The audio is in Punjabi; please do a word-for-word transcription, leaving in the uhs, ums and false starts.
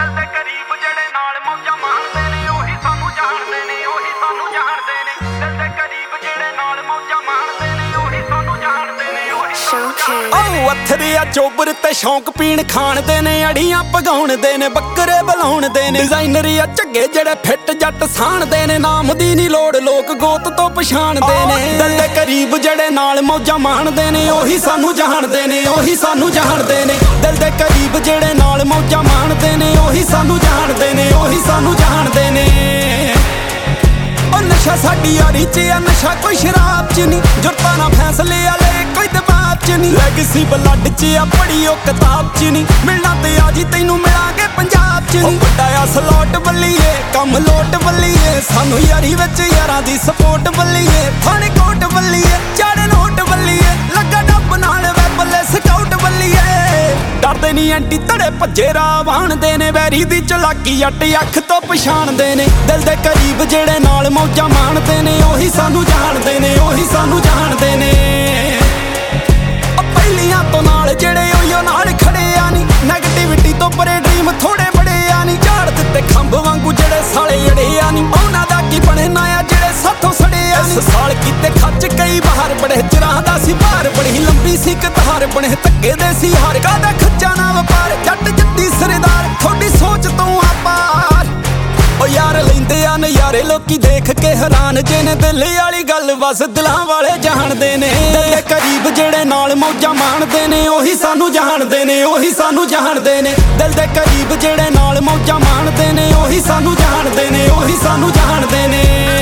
ਦਿਲ ਦੇ ਕਰੀਬ ਜਿਹੜੇ ਨਾਲ ਮੌਜਾਂ ਮਾਣਦੇ ਨੇ ਉਹੀ ਸਾਨੂੰ ਜਾਣਦੇ ਨੇ ਉਹੀ ਸਾਨੂੰ ਜਾਣਦੇ ਨੇ ਦਿਲ ਦੇ ਕਰੀਬ ਜਿਹੜੇ ਨਾਲ ਮੌਜਾਂ ਮਾਣਦੇ ਨੇ ਉਹੀ ਸਾਨੂੰ ਜਾਣਦੇ ਨੇ ਉਹੀ ਸਾਨੂੰ ਜਾਣਦੇ ਨੇ। ਓ ਅਥਰੇ ਆ ਚੋਬਰ ਤੇ ਸ਼ੌਂਕ ਪੀਣ ਖਾਣ ਦੇ ਨੇ ਅੜੀਆਂ ਪਗਾਉਣ ਦੇ ਨੇ ਬੱਕਰੇ ਬਲਾਉਣ ਦੇ ਨੇ ਡਿਜ਼ਾਈਨਰ ਆ ਝੱਗੇ ਜਿਹੜੇ ਫਿੱਟ ਜੱਟ ਸਾਣਦੇ ਨੇ ਨਾਮ ਦੀ ਨਹੀਂ ਲੋੜ ਲੋਕ ਗੋਤ ਤੋਂ ਪਛਾਣਦੇ ਨੇ ਦਿਲ ਦੇ ਕਰੀਬ ਜਿਹੜੇ ਨਾਲ ਮੌਜਾਂ ਮਾਣਦੇ ਨੇ ਉਹੀ ਸਾਨੂੰ ਜਾਣਦੇ ਨੇ ਉਹੀ ਸਾਨੂੰ ਜਾਣਦੇ ਨੇ ਦਿਲ ਦੇ ਕਰੀਬ ਜਿਹੜੇ ਨਾਲ ਮੌਜਾਂ ਮਾਣਦੇ ਨੇ ਉਹੀ ਸਾਨੂੰ ਜਾਣਦੇ ਨੇ ਉਹੀ ਸਾਨੂੰ ਜਾਣਦੇ ਨੇ। ਓ ਨਸ਼ਾ ਸਾਡੀ ਯਾਰੀ ਚ ਆ ਨਸ਼ਾ ਕੋਈ ਸ਼ਰਾਬ ਚ ਨਹੀਂ ਜੁਰਤਾਂ ਨਾਲ ਫੈਸਲੇ ਵਾਲੇ ਕੋਈ ਦਬਾਅ ਚ ਨਹੀਂ ਲੈਗਸੀ ਬਲੱਡ ਚ ਆ ਪੜੀ ਉਹ ਕਿਤਾਬ ਚ ਨਹੀਂ ਮਿਲਣਾ ਤੇ ਆ ਜੀ ਤੈਨੂੰ ਮਿਲਾਂਗੇ ਪੰਜਾਬ ਚ ਨਹੀਂ ਵੱਡਾ ਆ ਸਲੋਟ ਬੱਲੀਏ ਕੰਮ ਲੋਟ ਬੱਲੀਏ ਸਾਨੂੰ ਯਾਰੀ ਵਿੱਚ ਯਾਰਾਂ ਦੀ ਸਪੋਰਟ ਬੱਲੀਏ ਥਾਣੇ ਕੋਟ ਬੱਲੀਏ ਚਾੜੇ ਨੋਟ ਬੱਲੀਏ ਲੱਗਾ ਡੱਬ ਨਾਲ ਵੇ ਬੱਲੇ ਸਕਾਊਟ ਬੱਲੀਏ ਡਰਦੇ ਨਹੀਂ ਐਂਟੀ ਧੜੇ ਭੱਜੇ ਰਾਹ ਵਾਣਦੇ ਨੇ ਵੈਰੀ ਦੀ ਚਲਾਕੀ ਜੱਟ ਅੱਖ ਤੋਂ ਪਛਾਣਦੇ ਨੇ ਦਿਲ ਦੇ ਕਰੀਬ ਜਿਹੜੇ ਨਾਲ ਮੌਜਾਂ ਮਾਣਦੇ ਨੇ ਉਹੀ ਸਾਨੂੰ ਜਾਣਦੇ ਨੇ ਉਹੀ ਸਾਨੂੰ ਜਾਣਦੇ ਨੇ। ਪਹਿਲੀਆਂ ਤੋਂ ਨਾਲ ਜਿਹੜੇ ਉਹੀਓ ਨਾਲ ਖੜੇ ਆ ਨੀ ਨੈਗੇਟਿਵਿਟੀ ਤੋਂ ਪਰੇ ਡ੍ਰੀਮ ਥੋੜੇ ਬੜੇ ਆ ਨੀ ਝਾੜ ਦਿੱਤੇ ਖੰਭ ਵਾਂਗੂ ਜਿਹੜੇ ਸਾਲੇ ਅੜੇ ਆ ਨੀ ਉਹਨਾਂ ਦਾ ਕੀ ਬਣੇ ਨਾ ਆ ਜਿਹੜੇ ਸਾਥੋਂ ਸੜੇ ਆ ਨੀ ਸਾਲ ਕੀਤੇ ਖੱਚ ਕਈ ਬਾਹਰ ਬੜੇ ਚਿਰਾਂ ਦਾ ਸੀ ਭਾਰ ਬੜੀ ਲੰਬੀ ਸੀ ਕਤਾਰ ਬਣੇ ਧੱਕੇ ਦੇ ਸੀ ਹਾਰ ਕਾਦਾ ਖੱਚਾ ਨਾ ਵਪਾਰ ਜੱਟ ਜੱਟੀ ਸਰਦਾਰ ਥੋੜੀ ਸੋਚ ਤੋਂ ਆਪਾਰ ਓ ਯਾਰ ਲੈਂਦੇ ਆ ਨਜ਼ਾਰੇ ਲੋਕੀ ਦੇਖ ਕੇ ਹੈਰਾਨ ਜੇ ਨੇ ਦਿਲ ਵਾਲੀ ਗੱਲ ਬਸ ਦਿਲਾਂ ਵਾਲੇ ਜਾਣਦੇ ਨੇ ਦਿਲ ਦੇ ਕਰੀਬ ਜਿਹੜੇ ਨਾਲ ਮੌਜਾਂ ਮਾਣਦੇ ਨੇ ਉਹੀ ਸਾਨੂੰ ਜਾਣਦੇ ਨੇ ਉਹੀ ਸਾਨੂੰ ਜਾਣਦੇ ਨੇ ਦਿਲ ਦੇ ਕਰੀਬ ਜਿਹੜੇ ਨਾਲ ਮੌਜਾਂ ਮਾਣਦੇ ਨੇ ਉਹੀ ਸਾਨੂੰ ਜਾਣਦੇ ਨੇ ਉਹੀ ਸਾਨੂੰ ਜਾਣਦੇ ਨੇ।